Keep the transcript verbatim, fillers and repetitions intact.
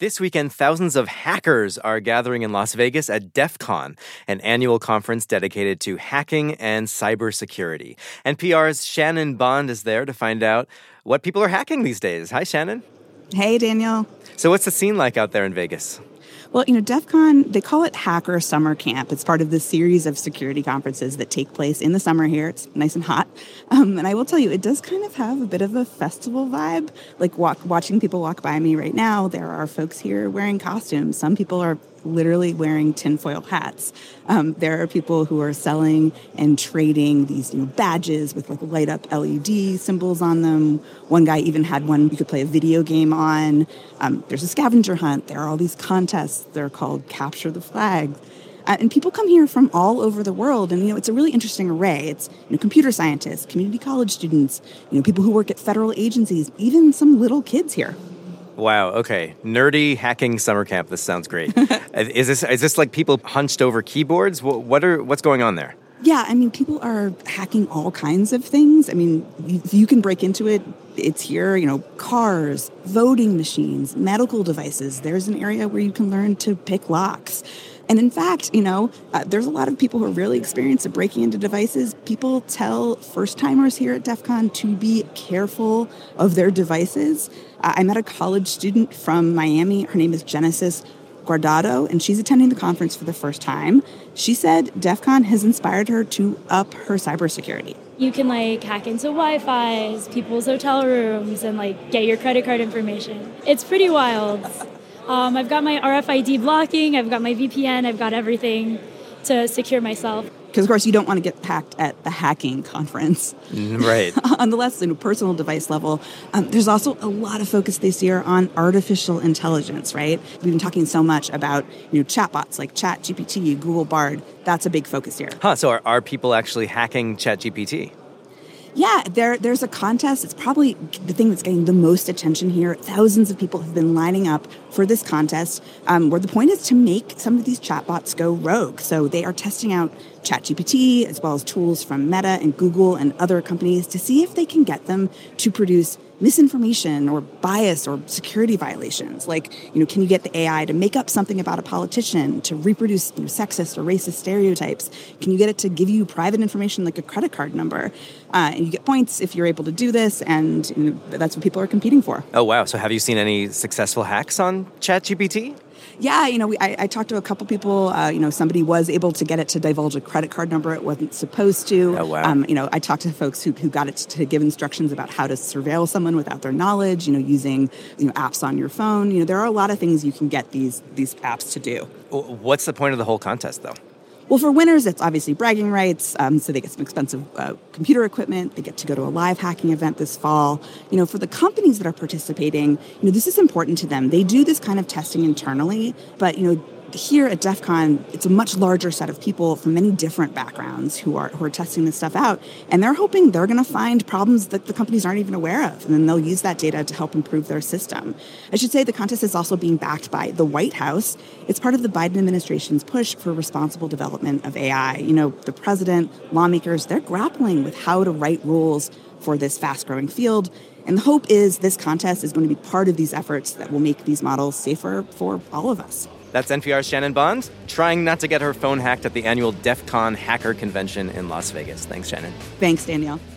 This weekend, thousands of hackers are gathering in Las Vegas at DEF CON, an annual conference dedicated to hacking and cybersecurity. N P R's Shannon Bond is there to find out what people are hacking these days. Hi, Shannon. Hey, Daniel. So what's the scene like out there in Vegas? Well, you know, DEF CON, they call it Hacker Summer Camp. It's part of the series of security conferences that take place in the summer here. It's nice and hot. Um, and I will tell you, it does kind of have a bit of a festival vibe. Like walk, watching people walk by me right now, there are folks here wearing costumes. Some people are literally wearing tinfoil hats. Um, there are people who are selling and trading these new badges with like light up L E D symbols on them. One guy even had one you could play a video game on. Um, there's a scavenger hunt. There are all these contests. They're called Capture the Flag. Uh, and people come here from all over the world. And, you know, it's a really interesting array. It's, you know, computer scientists, community college students, you know, people who work at federal agencies, even some little kids here. Wow, okay. Nerdy hacking summer camp. This sounds great. is this is this like people hunched over keyboards? What, what are what's going on there? Yeah, I mean, people are hacking all kinds of things. I mean, if you can break into it, it's here, you know, cars, voting machines, medical devices. There's an area where you can learn to pick locks. And in fact, you know, uh, there's a lot of people who are really experienced at breaking into devices. People tell first-timers here at DEF CON to be careful of their devices. Uh, I met a college student from Miami. Her name is Genesis Guardado, and she's attending the conference for the first time. She said DEF CON has inspired her to up her cybersecurity. You can, like, hack into Wi-Fi's, people's hotel rooms, and, like, get your credit card information. It's pretty wild. Um, I've got my R F I D blocking, I've got my V P N, I've got everything to secure myself. Because, of course, you don't want to get hacked at the hacking conference. Right. On the less you know, personal device level, um, there's also a lot of focus this year on artificial intelligence, right? We've been talking so much about you know chatbots like ChatGPT, Google Bard. That's a big focus here. Huh, so are, are people actually hacking ChatGPT? Yeah, there, there's a contest. It's probably the thing that's getting the most attention here. Thousands of people have been lining up for this contest, um, where the point is to make some of these chatbots go rogue. So they are testing out ChatGPT as well as tools from Meta and Google and other companies to see if they can get them to produce misinformation or bias or security violations. Like, you know, can you get the A I to make up something about a politician, to reproduce you know, sexist or racist stereotypes? Can you get it to give you private information like a credit card number? Uh, and you get points if you're able to do this, and you know, that's what people are competing for. Oh, wow. So have you seen any successful hacks on ChatGPT? Yeah, you know, we, I, I talked to a couple people. Uh, you know, somebody was able to get it to divulge a credit card number it wasn't supposed to. Oh, wow. Um, you know, I talked to folks who, who got it to give instructions about how to surveil someone without their knowledge, you know, using you know, apps on your phone. You know, there are a lot of things you can get these these apps to do. What's the point of the whole contest, though? Well, for winners, it's obviously bragging rights. Um, so they get some expensive uh, computer equipment. They get to go to a live hacking event this fall. You know, for the companies that are participating, you know, this is important to them. They do this kind of testing internally, but, you know, here at DEF CON, it's a much larger set of people from many different backgrounds who are who are testing this stuff out. And they're hoping they're going to find problems that the companies aren't even aware of. And then they'll use that data to help improve their system. I should say the contest is also being backed by the White House. It's part of the Biden administration's push for responsible development of A I. You know, the president, lawmakers, they're grappling with how to write rules for this fast-growing field. And the hope is this contest is going to be part of these efforts that will make these models safer for all of us. That's N P R's Shannon Bond, trying not to get her phone hacked at the annual DEF CON Hacker Convention in Las Vegas. Thanks, Shannon. Thanks, Danielle.